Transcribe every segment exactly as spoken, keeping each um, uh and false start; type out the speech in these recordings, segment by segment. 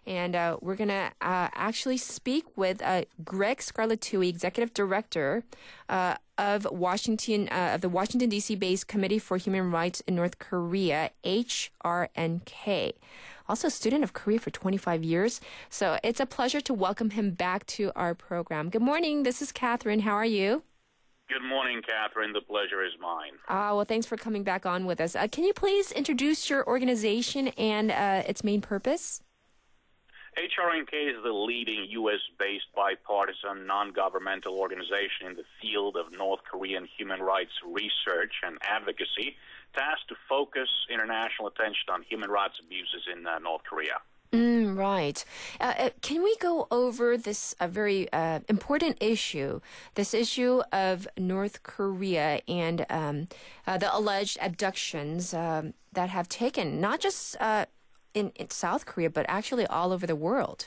And uh, we're going to uh, actually speak with uh, Greg Scarlatoiu, Executive Director uh, of Washington uh, of the Washington, D C-based Committee for Human Rights in North Korea, H R N K. Also a student of Korea for twenty-five years. So it's a pleasure to welcome him back to our program. Good morning. This is Catherine. How are you? Good morning, Catherine. The pleasure is mine. Ah, well, thanks for coming back on with us. Uh, can you please introduce your organization and uh, its main purpose? H R N K is the leading U S-based bipartisan non-governmental organization in the field of North Korean human rights research and advocacy, tasked to focus international attention on human rights abuses in uh, North Korea. Mm, right. Uh, uh, can we go over this uh, very uh, important issue, this issue of North Korea and um, uh, the alleged abductions um, that have taken not just uh, in, in South Korea, but actually all over the world?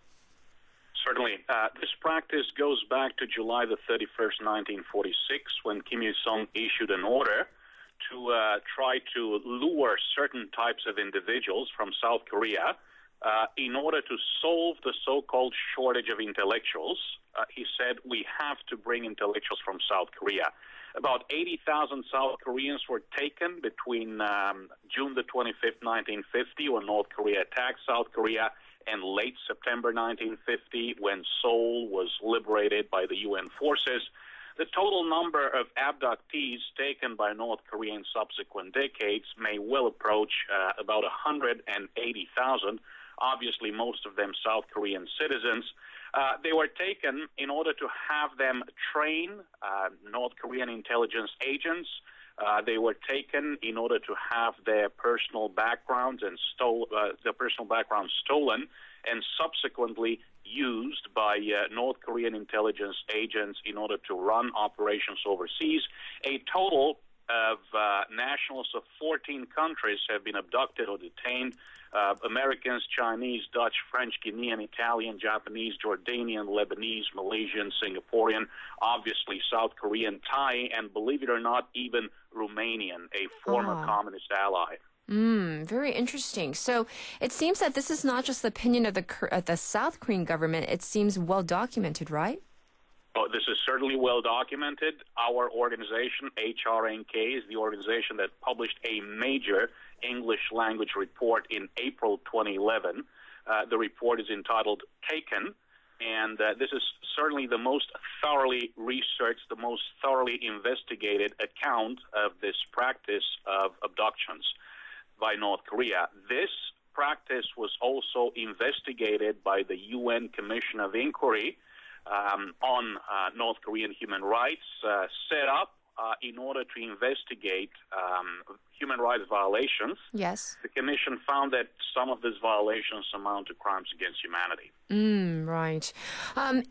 Certainly. Uh, this practice goes back to July the thirty-first, nineteen forty-six, when Kim Il-sung issued an order to uh, try to lure certain types of individuals from South Korea Uh, in order to solve the so-called shortage of intellectuals. Uh, he said, we have to bring intellectuals from South Korea. About eighty thousand South Koreans were taken between um, June the twenty-fifth, nineteen fifty, when North Korea attacked South Korea, and late September nineteen fifty, when Seoul was liberated by the U N forces. The total number of abductees taken by North Korea in subsequent decades may well approach uh, about one hundred eighty thousand. Obviously, most of them South Korean citizens. Uh, they were taken in order to have them train uh, North Korean intelligence agents. Uh, they were taken in order to have their personal backgrounds and stole uh, their personal backgrounds stolen, and subsequently used by uh, North Korean intelligence agents in order to run operations overseas. A total of uh, nationals of fourteen countries have been abducted or detained. Uh, Americans, Chinese, Dutch, French, Guinean, Italian, Japanese, Jordanian, Lebanese, Malaysian, Singaporean, obviously South Korean, Thai, and believe it or not, even Romanian, a former Ah. communist ally. Mm, very interesting. So it seems that this is not just the opinion of the uh, the South Korean government. It seems well documented, right? Oh, this is certainly well documented. Our organization, H R N K, is the organization that published a major English language report in April twenty eleven. Uh, the report is entitled Taken, and uh, this is certainly the most thoroughly researched, the most thoroughly investigated account of this practice of abductions by North Korea. This practice was also investigated by the U N Commission of Inquiry Um, on uh, North Korean human rights, uh, set up uh, in order to investigate um, human rights violations. Yes. The Commission found that some of these violations amount to crimes against humanity. Mm, right. Um,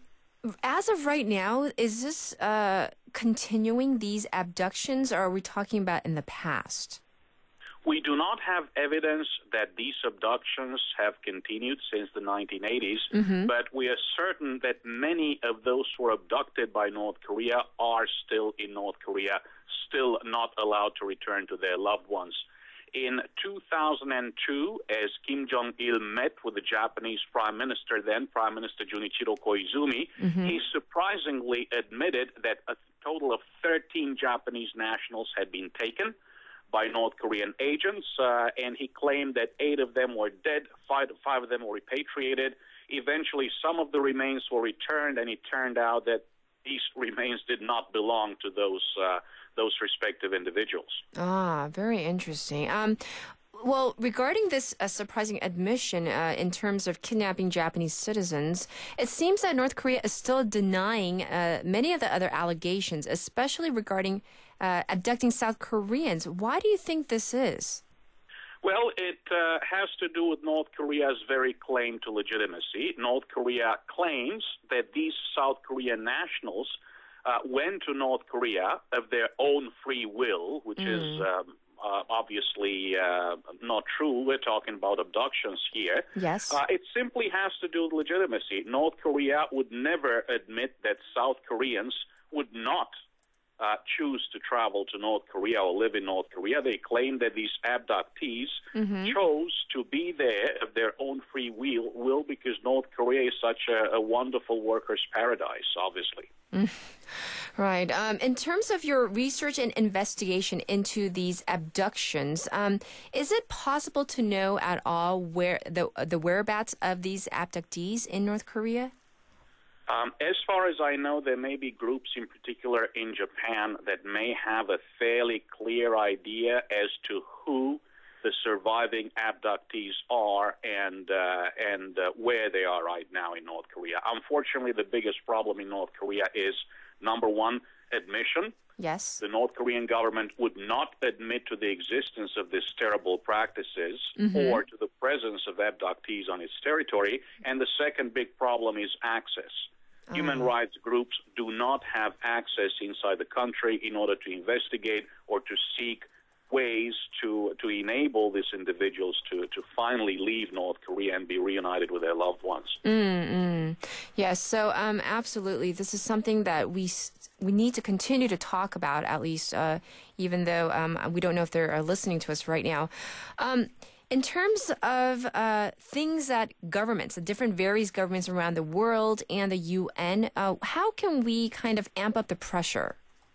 as of right now, is this uh, continuing these abductions, or are we talking about in the past? We do not have evidence that these abductions have continued since the nineteen eighties, Mm-hmm. but we are certain that many of those who were abducted by North Korea are still in North Korea, still not allowed to return to their loved ones. In two thousand two, as Kim Jong-il met with the Japanese Prime Minister, then Prime Minister Junichiro Koizumi, Mm-hmm. he surprisingly admitted that a total of thirteen Japanese nationals had been taken by North Korean agents, uh, and he claimed that eight of them were dead, five, five of them were repatriated. Eventually, some of the remains were returned, and it turned out that these remains did not belong to those uh, those respective individuals. Ah, very interesting. Um, well, regarding this uh, surprising admission uh, in terms of kidnapping Japanese citizens, it seems that North Korea is still denying uh, many of the other allegations, especially regarding uh, abducting South Koreans. Why do you think this is? Well, it uh, has to do with North Korea's very claim to legitimacy. North Korea claims that these South Korean nationals uh, went to North Korea of their own free will, which Mm. is um, uh, obviously uh, not true. We're talking about abductions here. Yes. Uh, it simply has to do with legitimacy. North Korea would never admit that South Koreans would not uh, choose to travel to North Korea or live in North Korea. They claim that these abductees mm-hmm. chose to be there of their own free will, will because North Korea is such a, a wonderful workers' paradise, obviously. Mm. Right. Um, in terms of your research and investigation into these abductions, um, is it possible to know at all where the the whereabouts of these abductees in North Korea? Um, as far as I know, there may be groups in particular in Japan that may have a fairly clear idea as to who the surviving abductees are and uh, and uh, where they are right now in North Korea. Unfortunately, the biggest problem in North Korea is, number one, admission. Yes. The North Korean government would not admit to the existence of these terrible practices mm-hmm. or to the presence of abductees on its territory. And the second big problem is access. Human rights groups do not have access inside the country in order to investigate or to seek ways to to enable these individuals to, to finally leave North Korea and be reunited with their loved ones. Mm-hmm. Yes, so um, absolutely. This is something that we we need to continue to talk about, at least, uh, even though um, we don't know if they're uh, listening to us right now. Um, In terms of uh, things that governments, the different various governments around the world and the U N, uh, how can we kind of amp up the pressure?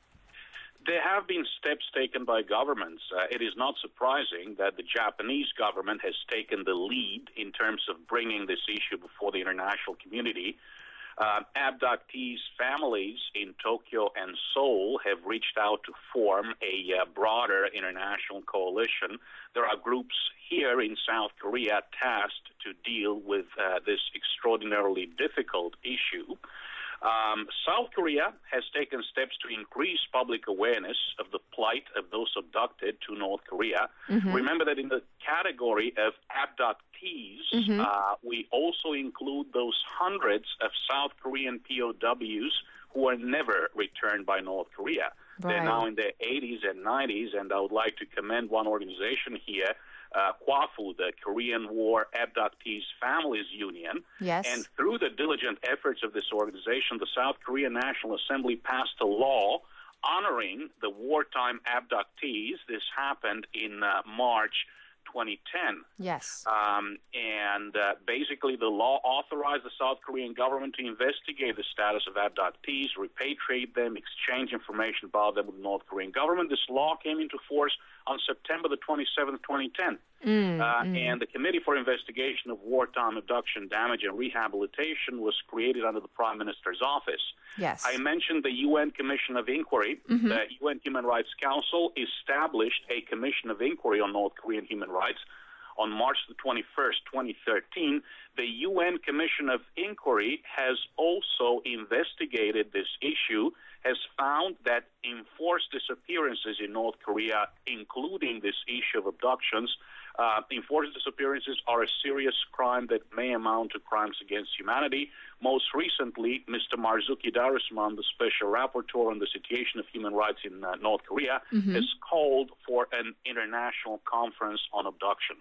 There have been steps taken by governments. Uh, it is not surprising that the Japanese government has taken the lead in terms of bringing this issue before the international community. Uh, abductees' families in Tokyo and Seoul have reached out to form a uh, broader international coalition. There are groups here in South Korea tasked to deal with uh, this extraordinarily difficult issue. Um, South Korea has taken steps to increase public awareness of the plight of those abducted to North Korea. Mm-hmm. Remember that in the category of abductees, mm-hmm. uh, we also include those hundreds of South Korean P O Ws who are never returned by North Korea. Right. They're now in their eighties and nineties, and I would like to commend one organization here, Uh, KWAFU, the Korean War Abductees Families Union. Yes. And through the diligent efforts of this organization, the South Korean National Assembly passed a law honoring the wartime abductees. This happened in uh, March twenty ten. Yes. Um, and uh, basically the law authorized the South Korean government to investigate the status of abductees, repatriate them, exchange information about them with the North Korean government. This law came into force on September the twenty-seventh, twenty ten. Mm, uh, mm. And the Committee for Investigation of Wartime Abduction, Damage, and Rehabilitation was created under the Prime Minister's office. Yes. I mentioned the U N Commission of Inquiry. Mm-hmm. The U N Human Rights Council established a Commission of Inquiry on North Korean human rights on March the twenty-first, twenty thirteen. The U N Commission of Inquiry has also investigated this issue, has found that enforced disappearances in North Korea, including this issue of abductions, uh, enforced disappearances are a serious crime that may amount to crimes against humanity. Most recently, Mister Marzuki Darusman, the Special Rapporteur on the situation of human rights in uh, North Korea, mm-hmm. has called for an international conference on abductions.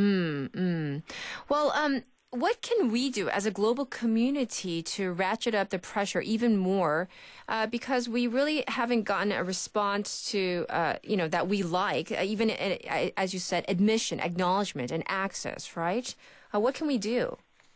Mm-hmm. Well, um, what can we do as a global community to ratchet up the pressure even more? Uh, because we really haven't gotten a response to, uh, you know, that we like, uh, even, uh, as you said, admission, acknowledgement, and access, right? Uh, what can we do?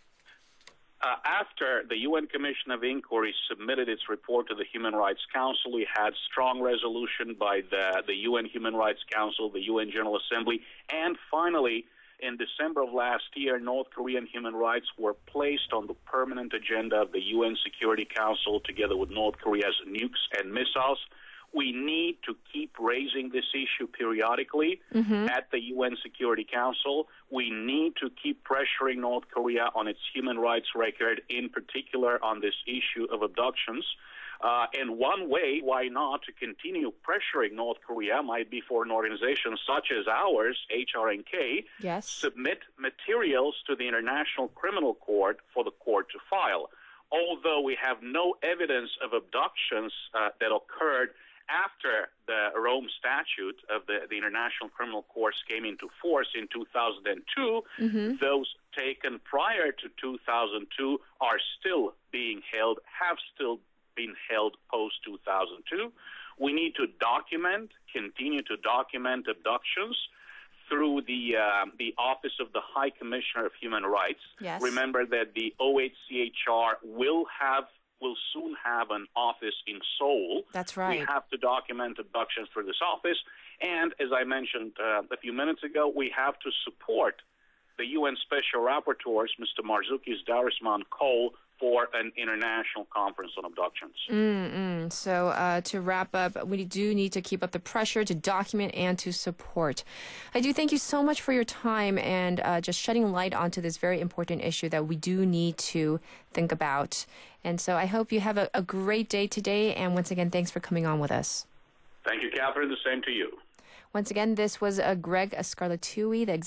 Uh, after the U N Commission of Inquiry submitted its report to the Human Rights Council, we had strong resolution by the, the U N Human Rights Council, the U N General Assembly, and finally, in December of last year, North Korean human rights were placed on the permanent agenda of the U N Security Council together with North Korea's nukes and missiles. We need to keep raising this issue periodically mm-hmm. at the U N Security Council. We need to keep pressuring North Korea on its human rights record, in particular on this issue of abductions. Uh, and one way, why not, to continue pressuring North Korea might be for an organization such as ours, H R N K, yes. submit materials to the International Criminal Court for the court to file. Although we have no evidence of abductions uh, that occurred after the Rome Statute of the, the International Criminal Court came into force in two thousand two, mm-hmm. those taken prior to two thousand two are still being held, have still been held post two thousand two. We need to document, continue to document abductions through the uh, the Office of the High Commissioner of Human Rights. Yes. Remember that the O H C H R will have will soon have an office in Seoul. That's right. We have to document abductions through this office. And as I mentioned uh, a few minutes ago, we have to support the U N Special Rapporteurs, Mister Marzoukis, Darusman Cole, for an international conference on abductions. Mm-mm. So uh, to wrap up, we do need to keep up the pressure to document and to support. I do thank you so much for your time and uh, just shedding light onto this very important issue that we do need to think about. And so I hope you have a, a great day today. And once again, thanks for coming on with us. Thank you, Catherine. The same to you. Once again, this was uh, Greg Scarlatoui, the